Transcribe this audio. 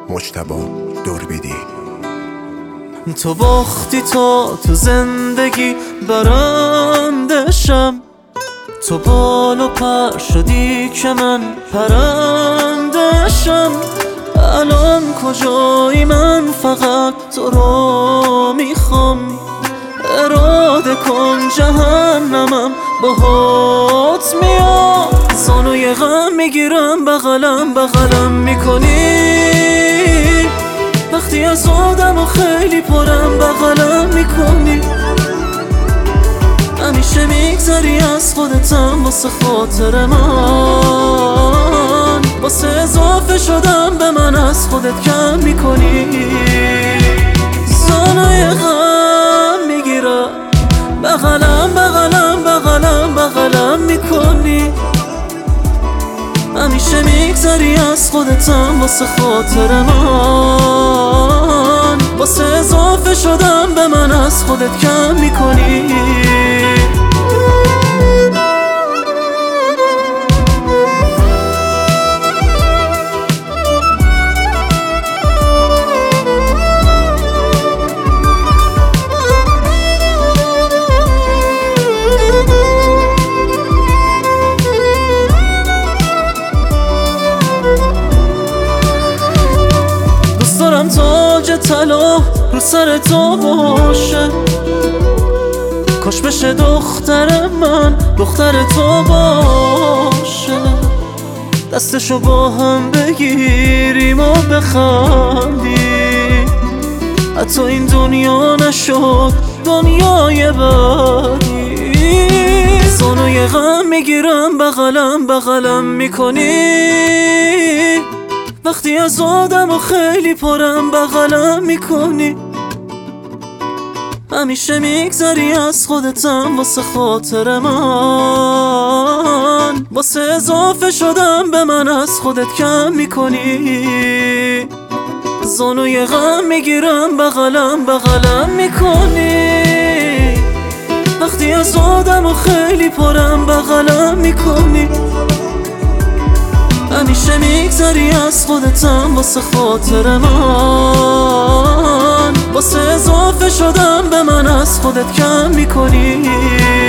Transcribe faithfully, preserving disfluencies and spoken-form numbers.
مجتبی دوربیدی. تو باختی تا تو زندگی برندشم، تو بال و پر شدی که من پرندشم. الان کجایی؟ من فقط تو رو میخوام، اراده کن جهنمم باهات میاد. زانوی غم میگیرم بغلم بغلم میکنی، وقتی از آدم و خیلی پرم بغلم میکنی. همیشه میگذری از خودتم واسه خاطر من، واسه اضافه شدم به من از خودت کم میکنی. زانوی غم میگیرم بغلم بغلم بغلم بغلم میکنی. همیشه میگذری از خودتم واسه خاطر من، واسه اضافه شدم به من از خودت کم میکنی. تاج طلا رو سر تو باشه، کاش بشه دختر من دختر تو باشه. دستشو با هم بگیریم و بخندیم، حتی این دنیا نشد دنیای بعدی. زانوی غم میگیرم بغلم بغلم میکنی، وقتی از آدم و خیلی پرم بغلم میکنی. همیشه میگذری از خودتم واسه خاطر من، واسه اضافه شدم به من از خودت کم میکنی. زانوی غم میگیرم بغلم بغلم میکنی، وقتی از آدم و خیلی پرم بغلم میکنی. همیشه میگذری از خودتم واسه خاطر من، واسه اضافه شدم به من از خودت کم میکنی.